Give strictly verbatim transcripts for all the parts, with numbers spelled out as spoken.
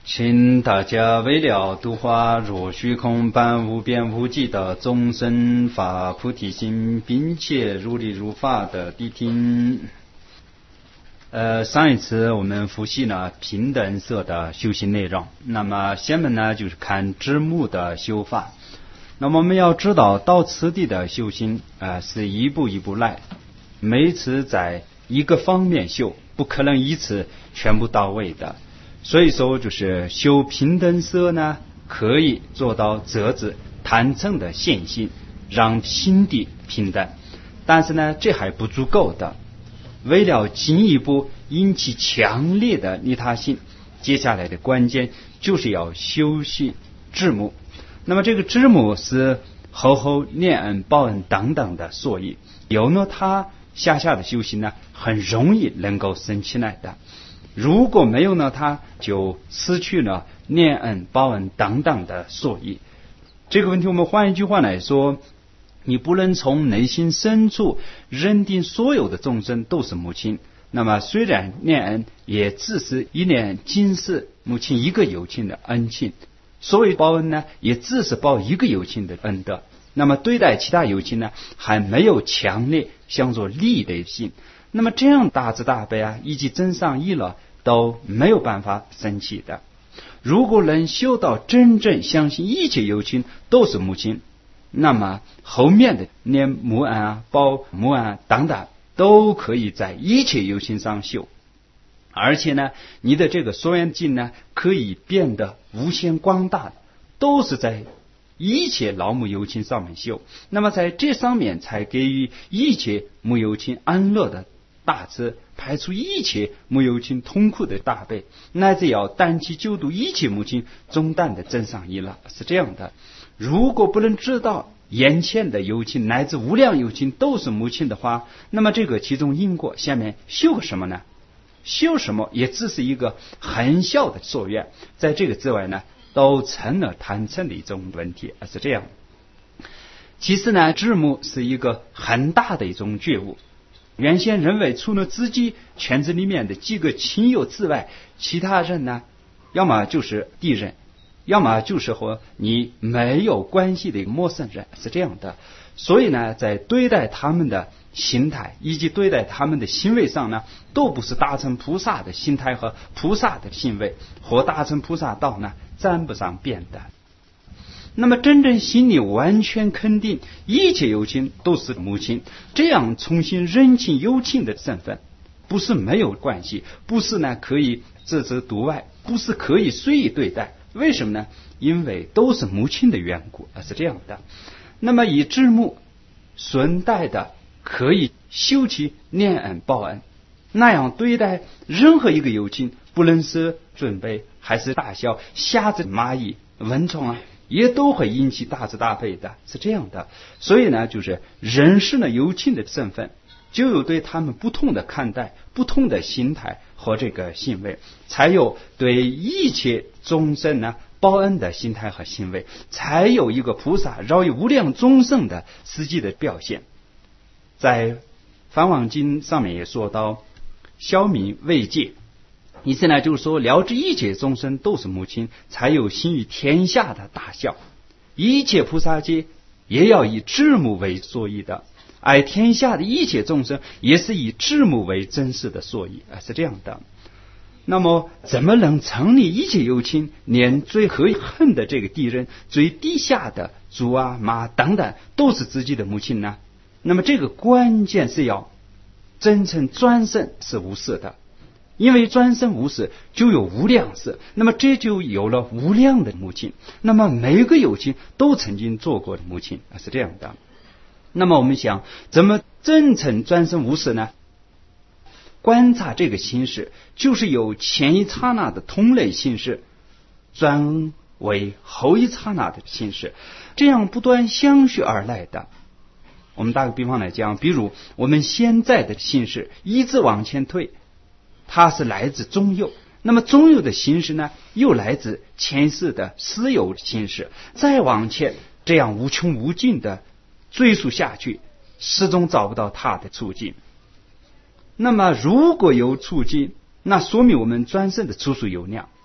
请大家为了度化若虚空般无边无际的众生发菩提心，并且如理如法的谛听。呃，上一次我们复习了平等色的修行内容，那么下面呢就是看知目的修法。那么我们要知道到此地的修行呃是一步一步来，每次在一个方面修，不可能一次全部到位的。所以说就是修平等色呢，可以做到折止坦诚的现心，让心地平等，但是呢这还不足够的。为了进一步引起强烈的利他心，接下来的关键就是要修习知目。那么这个知目是厚厚念恩报恩等等的所以，有了它下下的修行呢，很容易能够生起来的。如果没有呢，它就失去了念恩报恩等等的所以。这个问题我们换一句话来说，你不能从内心深处认定所有的众生都是母亲，那么虽然念恩也只是一念今世母亲一个有情的恩情，所谓报恩呢也只是报一个有情的恩德，那么对待其他有情呢还没有强烈想做利的心，那么这样大慈大悲啊以及真善意了都没有办法生起的。如果能修到真正相信一切有情都是母亲，那么后面的念母恩啊报母恩啊等等都可以在一切有情上修，而且呢你的这个所缘境呢可以变得无限广大，都是在一切老母有情上面修，那么在这上面才给予一切母有情安乐的大慈，排除一切母有情痛苦的大悲，乃至要担起救度一切母亲重担的真善意了，是这样的。如果不能知道眼前的有情乃至无量有情都是母亲的话，那么这个其中因果下面修个什么呢？修什么也只是一个很小的所愿，在这个之外呢都成了贪嗔的一种问题，而是这样。其实呢知目是一个很大的一种觉悟，原先认为除了自己圈子里面的几个亲友之外，其他人呢要么就是敌人，要么就是和你没有关系的一个陌生人，是这样的。所以呢在对待他们的心态以及对待他们的行为上呢，都不是达成菩萨的心态和菩萨的行为，或达成菩萨道呢沾不上边的。那么真正心里完全肯定一切有情都是母亲，这样重新认清有情的身份，不是没有关系，不是呢可以置之度外，不是可以随意对待。为什么呢？因为都是母亲的缘故，是这样的。那么以知目顺带的可以修起念恩报恩，那样对待任何一个有情，不论是准备还是大小虾子蚂蚁蚊虫啊，也都会引起大慈大悲的，是这样的。所以呢就是认识了有情的身份，就有对他们不同的看待，不同的心态和这个行为，才有对一切众生呢报恩的心态和行为，才有一个菩萨饶益无量众生的实际的表现。在梵网经上面也说到消弭慰藉，意思呢就是说了知一切众生都是母亲，才有心于天下的大孝。一切菩萨界也要以知目为所依的，而天下的一切众生也是以知目为真实的所依，是这样的。那么怎么能成立一切有情，连最可恨的这个敌人，最低下的猪啊马等等都是自己的母亲呢？那么这个关键是要真正专生是无事的，因为专生无事就有无量事，那么这就有了无量的母亲，那么每个有情都曾经做过的母亲，是这样的。那么我们想怎么真正专生无事呢？观察这个心识，就是由前一刹那的同类心识转为后一刹那的心识，这样不断相续而来的。我们打个比方来讲，比如我们现在的心识一直往前推，它是来自中有，那么中有的心识呢又来自前世的私有心识，再往前这样无穷无尽的追溯下去，始终找不到它的处境。那么如果有处境，那说明我们专生的处处有量，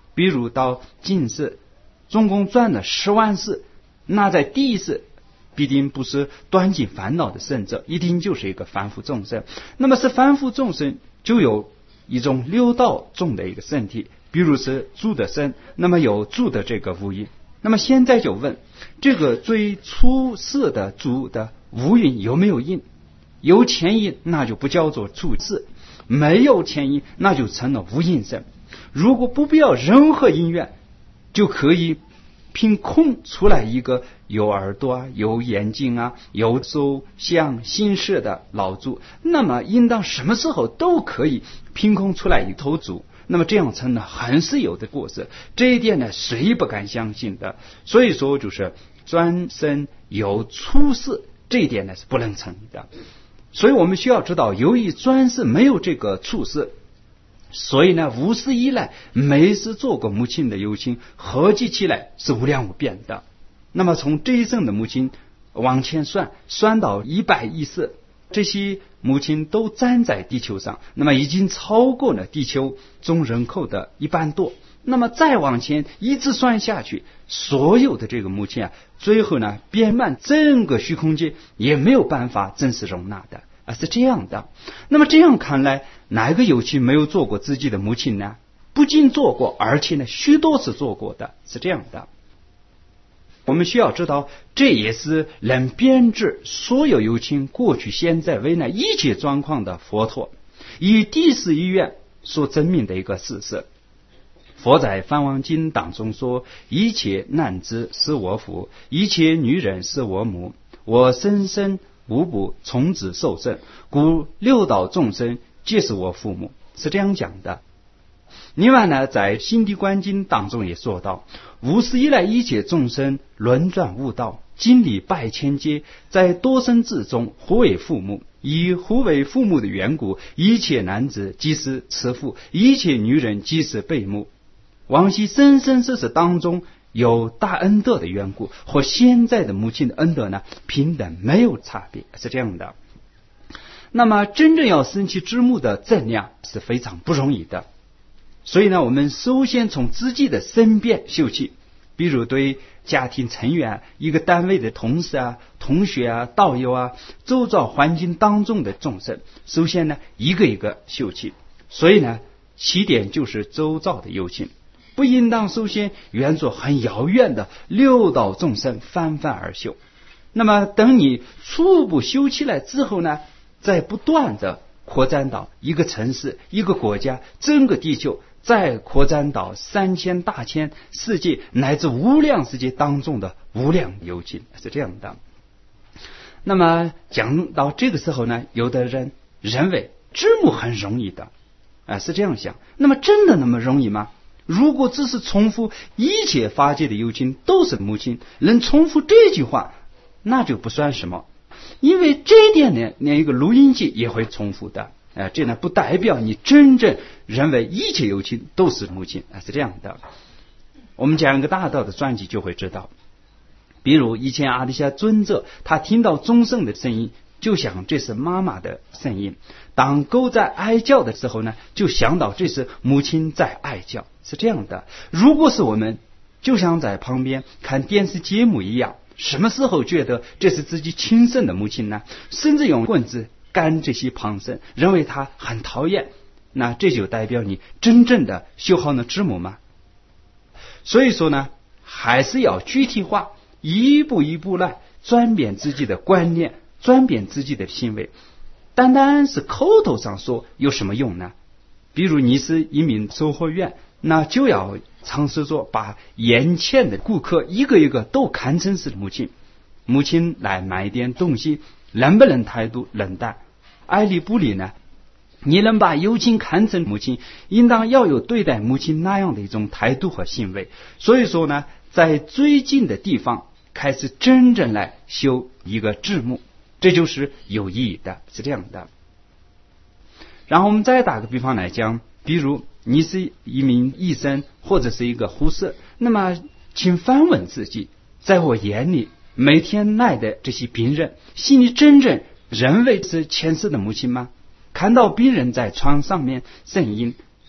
比如到进士，总共赚了十万世，那在第一世必定不是断尽烦恼的圣者，一定就是一个凡夫众生。那么是凡夫众生就有一种六道中的一个身体，比如是住的身，那么有住的这个无因。那么现在就问，这个最初世的住的无因有没有因？有前因那就不叫做住世，没有前因那就成了无因身。如果不必要任何因缘，就可以凭空出来一个有耳朵啊、有眼睛啊、有手相心事的老猪，那么应当什么时候都可以凭空出来一头猪，那么这样成了很是有的过失。这一点呢，谁不敢相信的？所以说就是专生有出世，这一点呢是不能成立的。所以我们需要知道，由于专世没有这个出世，所以呢，无始以来每世做过母亲的有情，合计起来是无量无边的。那么从这一生的母亲往前算，算到一百亿世，这些母亲都站在地球上，那么已经超过了地球总人口的一半多。那么再往前一直算下去，所有的这个母亲啊，最后呢遍满整个虚空界，也没有办法真实容纳的啊，是这样的。那么这样看来，哪个有情没有做过自己的母亲呢？不仅做过，而且呢许多次做过的，是这样的。我们需要知道，这也是能编制所有有情过去现在未来一切状况的佛陀以第四意愿所证明的一个事实。佛在《梵王经》当中说，一切男子是我父，一切女人是我母，我生生无不从子受生，故六道众生皆是我父母，是这样讲的。另外呢，在《心地观经》当中也说到，无始以来一切众生轮转悟道，经历百千劫，在多生之中互为父母，以互为父母的缘故，一切男子即是慈父，一切女人即是辈母。往昔生生世世当中有大恩德的缘故，和现在的母亲的恩德呢平等，没有差别，是这样的。那么真正要升起知母的正量是非常不容易的，所以呢，我们首先从自己的身边修起，比如对家庭成员、一个单位的同事啊、同学啊、道友啊、周遭环境当中的众生，首先呢一个一个修起。所以呢，起点就是周遭的有情，不应当首先远着很遥远的六道众生泛泛而修。那么等你初步修起来之后呢，再不断的扩展到一个城市、一个国家、整个地球，再扩展到三千大千世界乃至无量世界当中的无量有情，是这样的。那么讲到这个时候呢，有的人认为知母很容易的啊，是这样想。那么真的那么容易吗？如果只是重复一切法界的有情都是母亲，能重复这句话，那就不算什么。因为这一点呢，连一个录音机也会重复的，呃，这呢不代表你真正认为一切有情都是母亲，啊，是这样的。我们讲一个大道的传记就会知道，比如以前阿底峡尊者他听到钟声的声音，就想这是妈妈的声音；当狗在哀叫的时候呢，就想到这是母亲在哀叫，是这样的。如果是我们，就像在旁边看电视节目一样，什么时候觉得这是自己亲生的母亲呢？甚至用棍子干这些旁生，认为他很讨厌，那这就代表你真正的修好了知母吗？所以说呢，还是要具体化，一步一步来转变自己的观念，转变自己的行为。单单是口头上说有什么用呢？比如你是一名售货员，那就要尝试着把眼前的顾客一个一个都看成是母亲。母亲来买点东西，能不能态度冷淡、爱理不理呢？你能把有情看成母亲，应当要有对待母亲那样的一种态度和行为。所以说呢，在最近的地方开始真正来修一个知母，这就是有意义的，是这样的。然后我们再打个比方来讲，比如你是一名医生或者是一个护士，那么请反问自己，在我眼里每天来的这些病人，心里真正认为是前世的母亲吗？看到病人在床上面呻吟，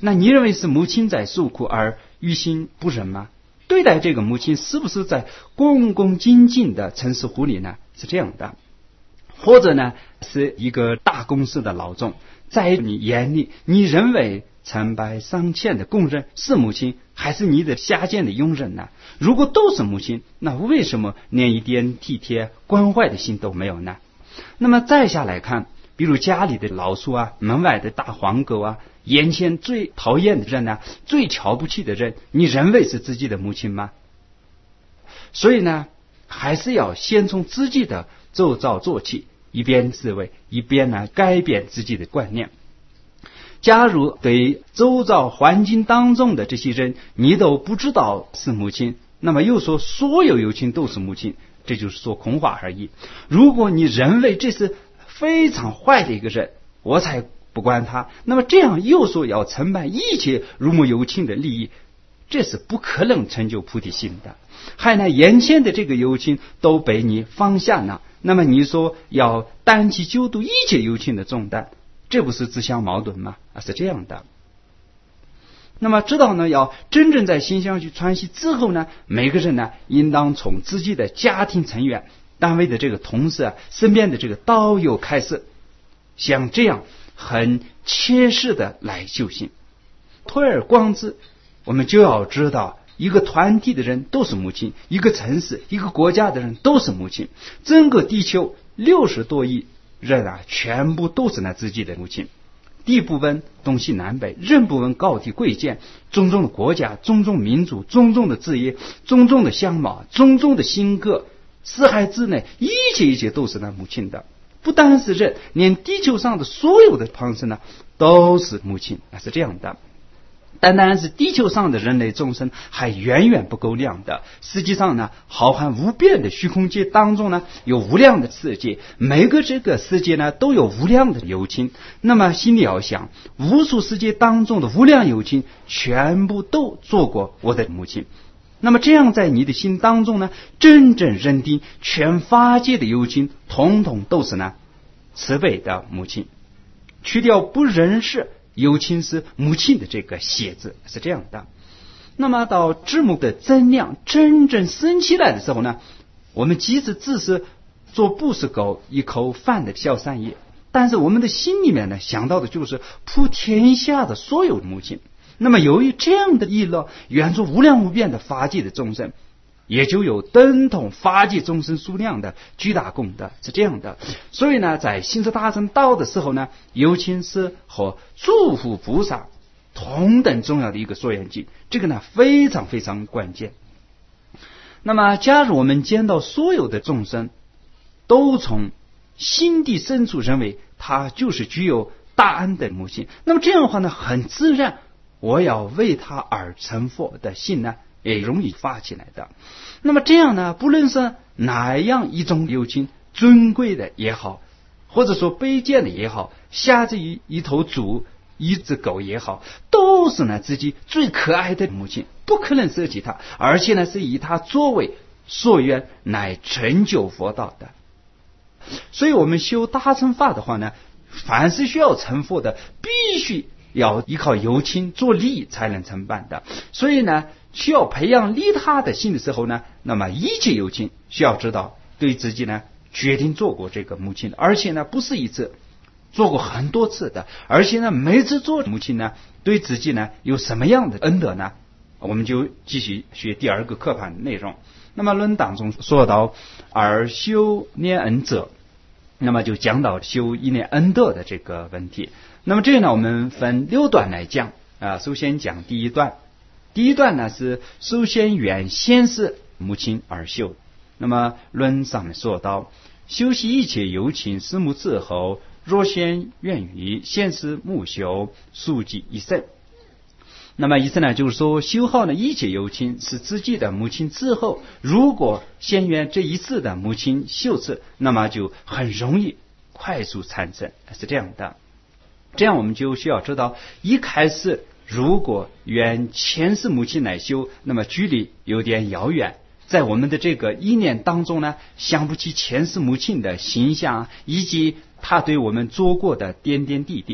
那你认为是母亲在受苦而于心不忍吗？对待这个母亲是不是在恭恭敬敬的陈氏护理呢？是这样的。或者呢，是一个大公司的老总，在你眼里，你认为成百上千的工人是母亲，还是你的下贱的佣人呢？如果都是母亲，那为什么连一点体贴关怀的心都没有呢？那么再下来看，比如家里的老鼠啊，门外的大黄狗啊，眼前最讨厌的人呢、啊，最瞧不起的人，你认为是自己的母亲吗？所以呢，还是要先从自己的周遭做起，一边自卫，一边呢改变自己的观念。假如对周遭环境当中的这些人你都不知道是母亲，那么又说所有友情都是母亲，这就是说空话而已。如果你认为这是非常坏的一个人，我才不管他，那么这样又说要承办一切如母有情的利益，这是不可能成就菩提心的。还呢，眼前的这个友情都被你放下了，那么你说要担起救度一切友情的重担，这不是自相矛盾吗？啊，是这样的。那么知道呢，要真正在心上去传习之后呢，每个人呢，应当从自己的家庭成员、单位的这个同事啊、身边的这个道友开始，像这样很切实的来修行。推而广之，我们就要知道，一个团体的人都是母亲，一个城市、一个国家的人都是母亲，整个地球六十多亿人啊，全部都是那自己的母亲。地不分东西南北，人不分高低贵贱，种种的国家、种种民族、种种的职业、种种的相貌、种种的性格，四海之内一切一切都是那母亲的。不单是人，连地球上的所有的旁生呢，都是母亲，是这样的。单单是地球上的人类众生还远远不够量的。实际上呢，浩瀚无边的虚空界当中呢，有无量的世界，每个这个世界呢都有无量的友情。那么心里要想，无数世界当中的无量友情全部都做过我的母亲。那么这样在你的心当中呢，真正认定全法界的友情统统都是呢慈悲的母亲，去掉不认识友情是母亲的这个写字，是这样的。那么到智目的增量真正升起来的时候呢，我们即使只是做布施狗一口饭的小善业，但是我们的心里面呢想到的就是普天下的所有母亲。那么由于这样的意乐远足无量无边的法界的众生，也就有等同法界众生数量的巨大功德，是这样的。所以呢，在行持大乘道的时候呢，友情是和诸佛菩萨同等重要的一个所缘境，这个呢非常非常关键。那么假如我们见到所有的众生都从心地深处认为他就是具有大恩的母亲，那么这样的话呢，很自然我要为他而成佛的心呢也容易发起来的。那么这样呢，不论是哪样一种友情，尊贵的也好，或者说卑贱的也好，下至于一头猪一只狗也好，都是呢自己最可爱的母亲，不可能舍弃它，而且呢是以它作为所愿来成就佛道的。所以我们修大乘法的话呢，凡是需要成佛的，必须要依靠友情做利才能成办的。所以呢，需要培养利他的心的时候呢，那么一切友情需要知道对自己呢决定做过这个母亲的，而且呢不是一次，做过很多次的，而且呢每次做母亲呢对自己呢有什么样的恩德呢？我们就继续学第二个课盘的内容。那么论当中说到而修念恩者，那么就讲到修一念恩德的这个问题。那么这个呢我们分六段来讲啊。首先讲第一段，第一段呢是首先缘先是母亲而修。那么论上面说到，修习一切有情思母之后，若先愿于先是母修，速记一生。那么意思呢就是说，修好呢一切有情是自己的母亲之后，如果先缘这一次的母亲修持，那么就很容易快速产生，是这样的。这样我们就需要知道，一开始如果缘前世母亲来修，那么距离有点遥远，在我们的这个意念当中呢，想不起前世母亲的形象以及她对我们做过的点点滴滴，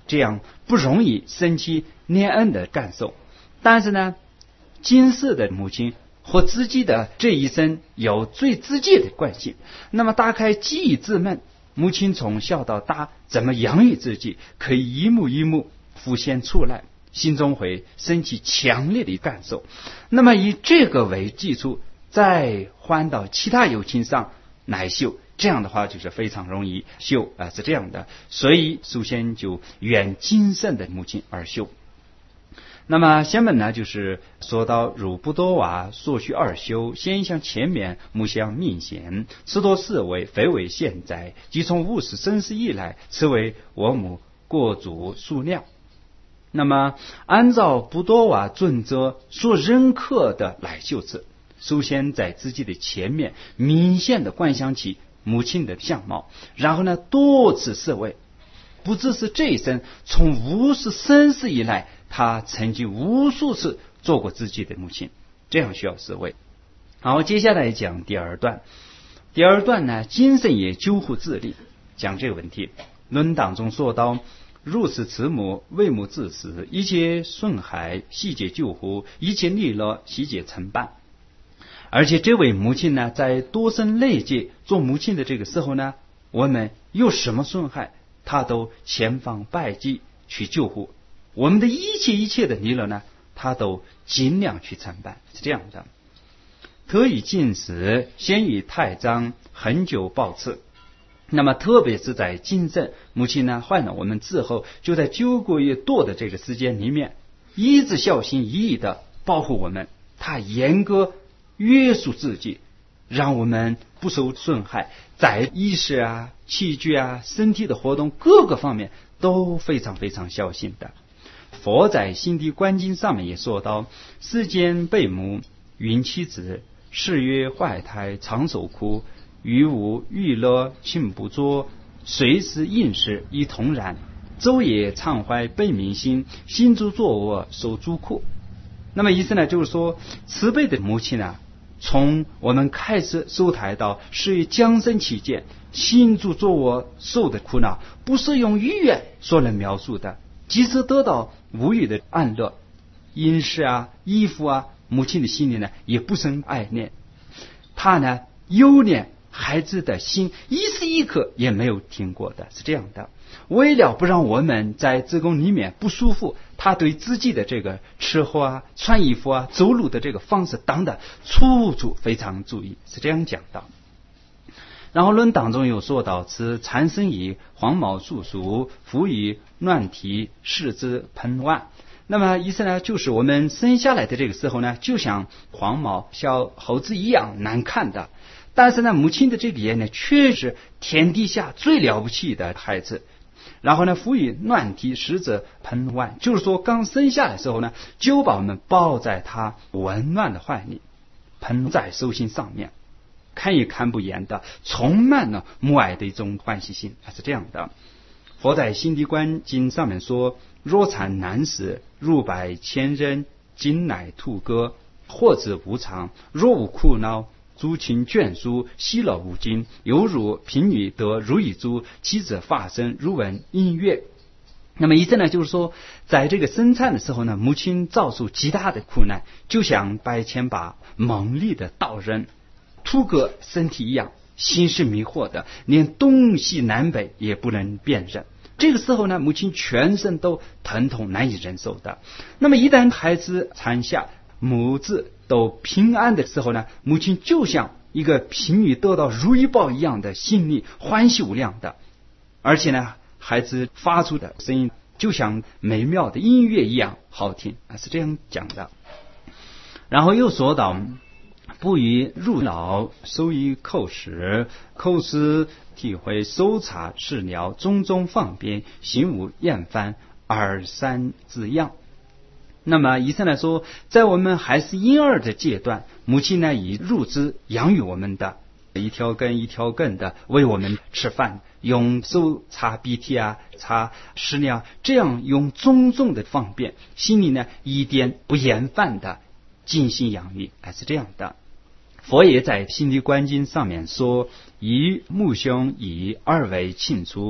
这样不容易生起恋恩的感受。但是呢，今世的母亲和自己的这一生有最直接的关系。那么打开记忆之门，母亲从小到大怎么养育自己，可以一幕一幕浮现出来，心中会升起强烈的感受。那么以这个为基础，再换到其他友情上来修，这样的话就是非常容易修啊，是这样的。所以首先就缘今生的母亲而修。那么下面呢，就是说到如不多瓦所需二修，先向前面目相明显，此多是为非为现在，即从五十生世以来，此为我母国族数量。那么按照不多瓦准则所认可的来修持，首先在自己的前面明显的观想起母亲的相貌，然后呢多次思维，不只是这一生，从五十生世以来，他曾经无数次做过自己的母亲，这样需要思维。好，接下来讲第二段。第二段呢，精神也救护自立，讲这个问题。论当中说到，如是慈母，为母至死，一切损害悉皆救护，一切利乐悉皆承办。而且这位母亲呢，在多生累劫做母亲的这个时候呢，我们有什么损害，她都千方百计去救护。我们的一切一切的利乐呢，他都尽量去承办，是这样的。特以近时，先以太章恒久保持。那么特别是在今生，母亲呢换了我们之后，就在九个月多的这个时间里面，一直小心翼翼的保护我们，他严格约束自己，让我们不受损害，在意识啊、器具啊、身体的活动各个方面都非常非常小心的。佛在心地观经上面也说到，世间被母云妻子，是曰怀胎常受苦，于无欲乐亲不作，随时应时亦同然，昼夜常怀悲悯心，心诸作恶受诸苦。那么意思呢，就是说慈悲的母亲啊，从我们开始受胎到是于降生期间，心诸作恶受的苦恼，不是用语言所能描述的。即使得到无语的安乐，饮食啊、衣服啊，母亲的心里呢也不生爱念，他呢忧念孩子的心一时一刻也没有停过的，是这样的。为了不让我们在子宫里面不舒服，他对自己的这个吃喝啊、穿衣服啊、走路的这个方式等等，处处非常注意，是这样讲的。然后论当中有说到，此产生以黄毛素熟，服以乱体，视之喷腕。那么意思呢，就是我们生下来的这个时候呢，就像黄毛小猴子一样难看的，但是呢，母亲的这个眼呢，却是天底下最了不起的孩子。然后呢，服以乱体，视之喷腕，就是说刚生下来的时候呢，就把我们抱在他温暖的怀里，喷在手心上面，看也看不厌的，充满了母爱的一种欢喜心，是这样的。佛在心地观经上面说，若产难时，入百千人，今乃兔歌，或之无常，若无苦恼，诸情眷属，喜乐无尽，犹如贫女得如意珠，妻子发生如闻音乐。那么意思呢，就是说在这个生产的时候呢，母亲遭受极大的苦难，就像百千把猛力的刀刃突割身体一样，心是迷惑的，连东西南北也不能辨认。这个时候呢，母亲全身都疼痛难以忍受的。那么一旦孩子产下，母子都平安的时候呢，母亲就像一个贫女得到如意宝一样的心里欢喜无量的，而且呢，孩子发出的声音就像美妙的音乐一样好听啊，是这样讲的。然后又说到，不以入脑，收以口食，口食体会搜查事疗，种种方便，心无厌烦，二三滋养。那么以上来说，在我们还是婴儿的阶段，母亲呢以乳汁养育我们的，一条根一条根的为我们吃饭，用手擦鼻涕啊、擦屎尿，这样用种种的方便，心里呢一点不厌烦的精心养育，还是这样的。佛也在心地观经上面说，以母兄以二为庆出，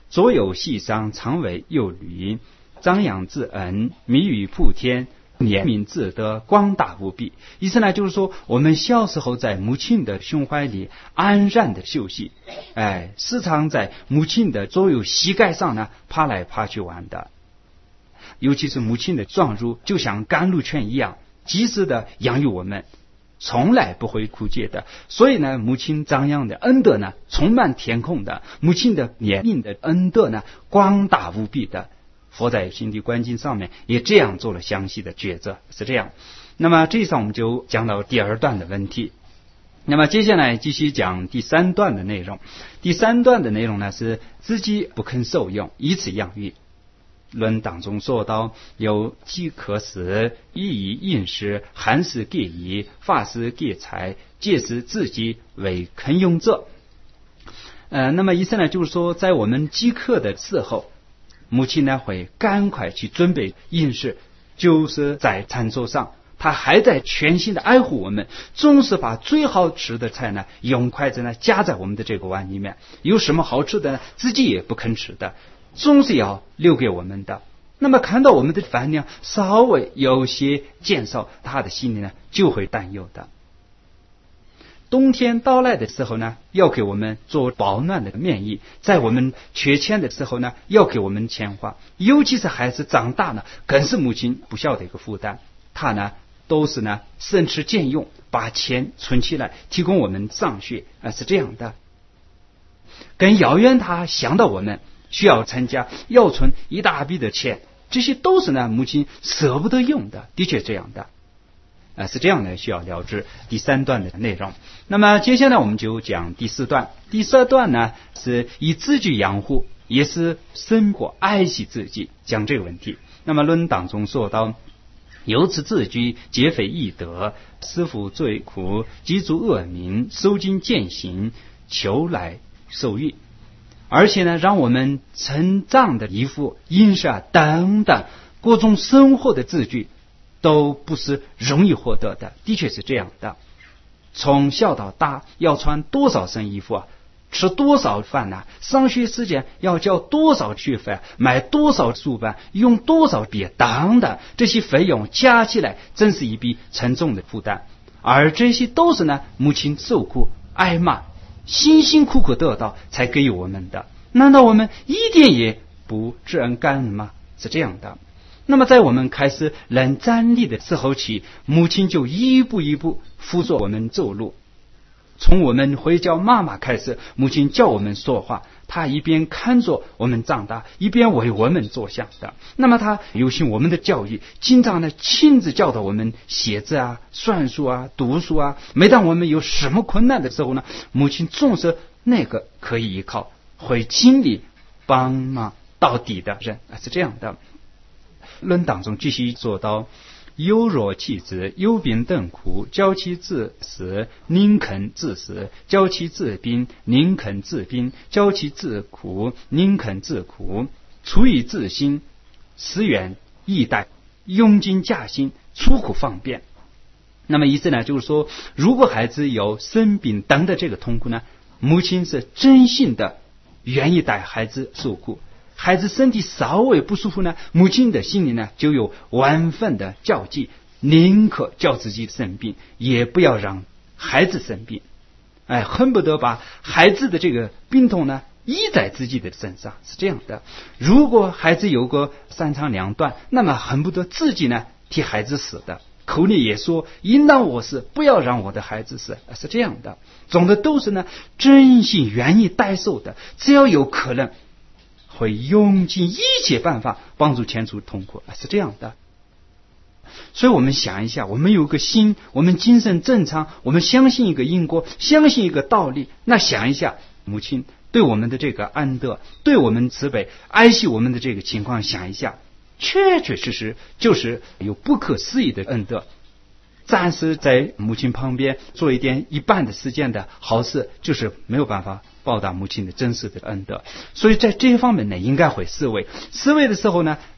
左有细商，常为幼女，张扬自恩，弥于普天，怜悯自得，光大无比。意思呢，就是说我们小时候在母亲的胸怀里安然的休息，哎，时常在母亲的左右膝盖上呢爬来爬去玩的。尤其是母亲的壮乳就像甘露泉一样，及时的养育我们，从来不会枯竭的。所以呢，母亲张扬的恩德呢充满天空的，母亲的怜悯的恩德呢光大无比的。佛在心地观经上面也这样做了详细的抉择，是这样。那么这一上我们就讲到第二段的问题。那么接下来继续讲第三段的内容。第三段的内容呢是自己不肯受用，以此养育。论当中说到，有饥渴时，衣以饮食，寒食给衣，发食给财，戒使自己为肯用者。呃，那么意思呢，就是说，在我们饥渴的时候，母亲呢会赶快去准备饮食，就是在餐桌上，她还在全心的爱护我们，总是把最好吃的菜呢用筷子呢夹在我们的这个碗里面，有什么好吃的呢自己也不肯吃的，总是要留给我们的。那么看到我们的饭量稍微有些减少，他的心里呢就会担忧的。冬天到来的时候呢，要给我们做保暖的棉衣，在我们缺钱的时候呢，要给我们钱花，尤其是孩子长大呢，更是母亲不小的一个负担。他呢都是呢省吃俭用，把钱存起来提供我们上学啊，是这样的。更遥远他想到我们需要参加，要存一大笔的钱，这些都是呢母亲舍不得用的，的确这样的。啊，是这样的，需要了知第三段的内容。那么接下来我们就讲第四段。第四段呢是以自己养护，也是生活爱惜自己，讲这个问题。那么论当中说到，由此自居，皆非易得，师父罪苦，积足恶名，收尽践行，求来受益。而且呢，让我们成长的衣服、饮食啊等等各种生活的自具都不是容易获得的，的确是这样的。从小到大要穿多少身衣服啊，吃多少饭啊，上学时间要交多少学费，买多少书本，用多少笔等等，这些费用加起来真是一笔沉重的负担。而这些都是呢母亲受苦挨骂，辛辛苦苦得到才给予我们的，难道我们一点也不知恩感恩吗？是这样的。那么在我们开始能站立的时候起，母亲就一步一步辅助我们走路。从我们会叫妈妈开始，母亲教我们说话，她一边看着我们长大，一边为我们着想的。那么她有心我们的教育，经常呢亲自教导我们写字啊、算术啊、读书啊。每当我们有什么困难的时候呢，母亲总是那个可以依靠，会尽力帮忙到底的人，是这样的。论当中继续说到，忧若弃之，忧病等苦，教其自死，宁肯自死；教其自病，宁肯自病；教其自苦，宁肯自苦。处以自心，思远易待，用尽驾心，出苦方便。那么意思呢，就是说，如果孩子有生病等的这个痛苦呢，母亲是真心的愿意带孩子受苦。孩子身体稍微不舒服呢，母亲的心里呢就有万分的焦急，宁可叫自己生病，也不要让孩子生病。哎，恨不得把孩子的这个病痛呢依在自己的身上，是这样的。如果孩子有个三长两短，那么恨不得自己呢替孩子死的，口里也说应当我死，不要让我的孩子死，是这样的。总的都是呢真心愿意代受的，只要有可能会用尽一切办法帮助前除痛苦，是这样的。所以我们想一下，我们有个心，我们精神正常，我们相信一个因果，相信一个道理，那想一下母亲对我们的这个恩德，对我们慈悲爱惜我们的这个情况，想一下确确实实就是有不可思议的恩德。暂时在母亲旁边做一点一半的时间的好事，就是没有办法报答母亲的真实的恩德。所以在这一方面呢，应该会思维思维的时候呢，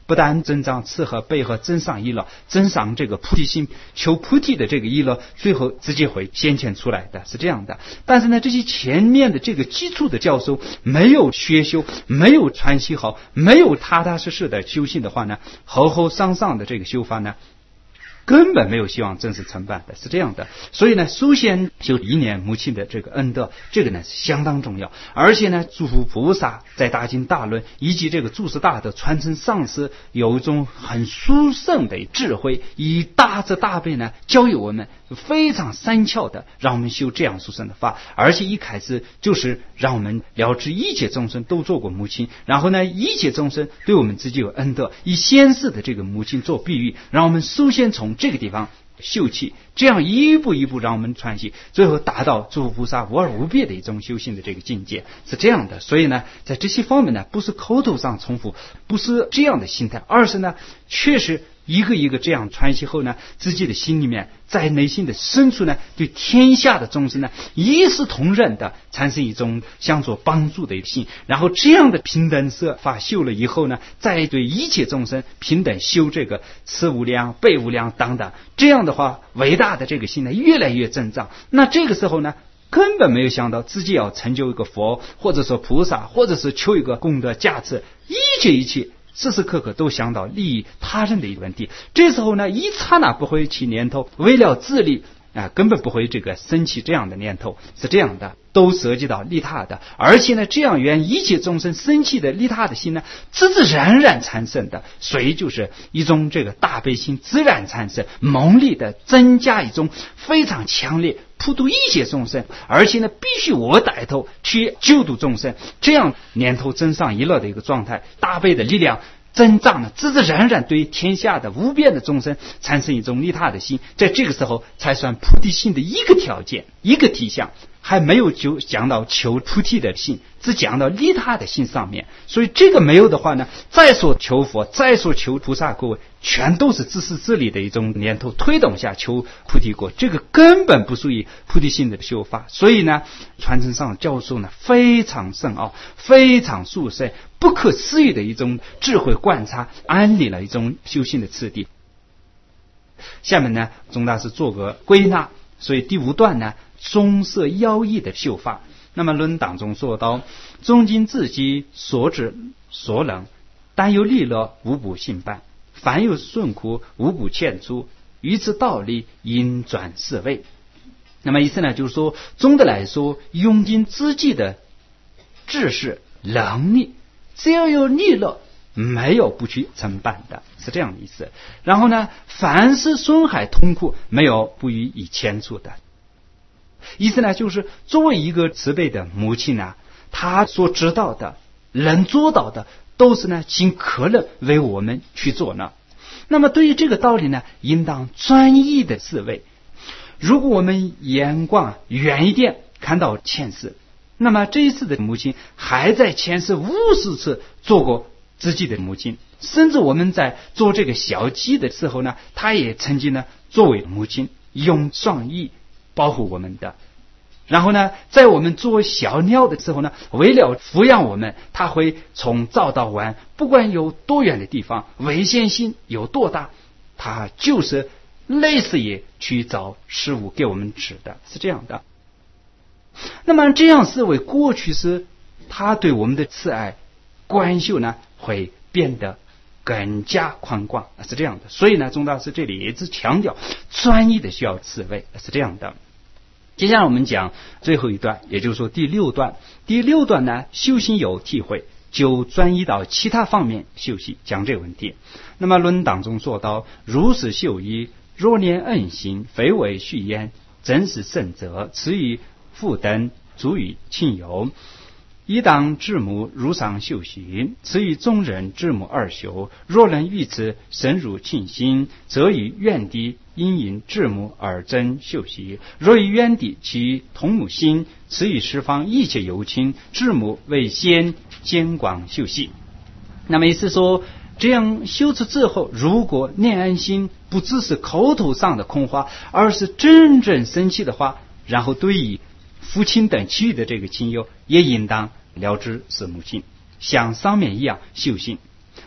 不但增长慈和悲和增上意乐，增上这个菩提心，求菩提的这个意乐，最后直接会显现出来的，是这样的。但是呢，这些前面的这个基础的教授没有学修，没有传习好，没有踏踏实实的修行的话呢，厚厚上上的这个修法呢，根本没有希望正式承办的，是这样的。所以呢，首先修一念母亲的这个恩德，这个呢是相当重要。而且呢，诸佛菩萨在大经大论以及这个诸事大德传承上师，有一种很殊胜的智慧，以大慈大悲呢教育我们，非常善巧的让我们修这样殊胜的法。而且一开始就是让我们了知一切众生都做过母亲，然后呢，一切众生对我们自己有恩德，以先世的这个母亲做比喻，让我们首先从这个地方修起，这样一步一步让我们传习，最后达到诸佛菩萨无二无别的一种修行的这个境界，是这样的。所以呢，在这些方面呢，不是口头上重复，不是这样的心态，而是呢，确实一个一个这样传习后呢，自己的心里面，在内心的深处呢，对天下的众生呢，一视同仁的产生一种相互帮助的心，然后这样的平等色法修了以后呢，再对一切众生平等修这个慈无量、悲无量等等，这样的话，伟大的这个心呢，越来越增长。那这个时候呢，根本没有想到自己要成就一个佛，或者说菩萨，或者是求一个功德价值，一切一切时时刻刻都想到利益他人的一个问题。这时候呢，一刹那不会起念头，为了自利啊，根本不会这个生起这样的念头，是这样的，都涉及到利他的。而且呢，这样愿一切众生生起的利他的心呢，自自然然产生的，所以就是一种这个大悲心自然产生，猛烈的增加一种非常强烈普度一切众生，而且呢，必须我带头去救度众生，这样念头增上一乐的一个状态，大悲的力量增长了，自自然然对天下的无边的众生产生一种利他的心，在这个时候才算菩提心的一个条件，一个体相，还没有就讲到求菩提的心，只讲到利他的心上面。所以这个没有的话呢，再说求佛，再说求菩萨果，全都是自私自利的一种念头推动下求菩提果，这个根本不属于菩提心的修法。所以呢，传承上教授呢非常深奥，非常殊胜，不可思议的一种智慧观察，安立了一种修行的次第。下面呢，宗大师做个归纳，所以第五段呢，中色妖异的修法。那么论当中说到，中经自己所指所能，但有利乐无不信办，凡有顺苦无不欠出，于此道理应转四位。那么意思呢，就是说总的来说，用尽自己的知识能力，只要有利乐，没有不去承办的，是这样的意思。然后呢，凡是损害痛苦，没有不予以牵出的。意思呢，就是作为一个慈悲的母亲呢，她所知道的、能做到的，都是呢尽可能为我们去做呢。那么对于这个道理呢，应当专一的思维。如果我们眼光远一点，看到前世，那么这一次的母亲还在前世无数次做过自己的母亲，甚至我们在做这个小鸡的时候呢，她也曾经呢作为母亲用双翼保护我们的。然后呢，在我们做小鸟的时候呢，为了抚养我们，它会从早到晚，不管有多远的地方，危险性有多大，它就是类似于去找食物给我们吃的，是这样的。那么这样思维，过去是他对我们的慈爱关秀呢，会变得更加宽广，是这样的。所以呢，宗大师这里一直强调专一的需要慈悲，是这样的。接下来我们讲最后一段，也就是说第六段。第六段呢，修行有体会，就专一到其他方面修习，讲这个问题。那么论当中说到，如是修一，若念恩行，非为虚言，真是圣者，此于父等，足以亲友。一当智母如上修行，此于众人智母二修。若能于此深入庆心，则以愿地因引智母而真修习。若以愿地其同母心，此于十方一切有情智母为先监广修习。那么意思说，这样修持之后，如果念恩心不只是口头上的空话，而是真正生气的话，然后对于父亲等其余的这个亲友，也应当了知是母亲，像上面一样修行。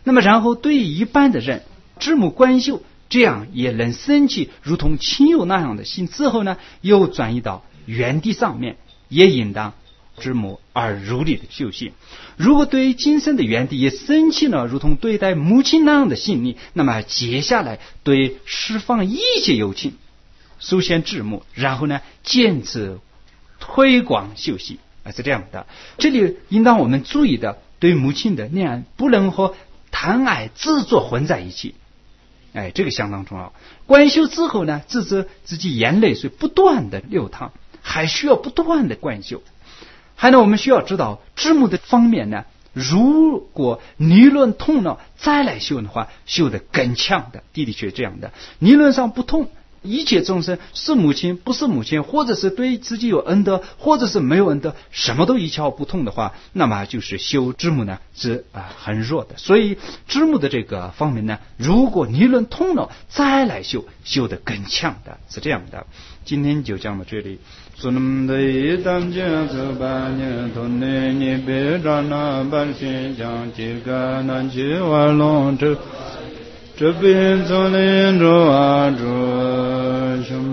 那么然后对于一般的人，知母观修这样也能升起如同亲友那样的心，之后呢又转移到原地上面，也应当知母而如理的修行。如果对今生的原地也升起了如同对待母亲那样的心力，那么接下来对释放一切有情，首先知母，然后呢坚持推广修习，啊是这样的。这里应当我们注意的，对母亲的恋爱不能和贪爱执着混在一起，哎，这个相当重要。观修之后呢，自知自己眼泪水不断的流淌，还需要不断的观修。还呢，我们需要知道知母的方面呢，如果理论通了再来修的话，修得更强的，的的确这样的。理论上不通，一切众生是母亲不是母亲，或者是对自己有恩德，或者是没有恩德，什么都一窍不通的话，那么就是修知母呢是啊、呃、很弱的。所以知母的这个方面呢，如果理论通了再来修，修得更强的，是这样的。今天就讲到这里。sunam de dam je so ba ne thon ne ni be ra na ban xin jang ji ga nan ji wa long zhe zhe bin zong lin zhuo a zhuo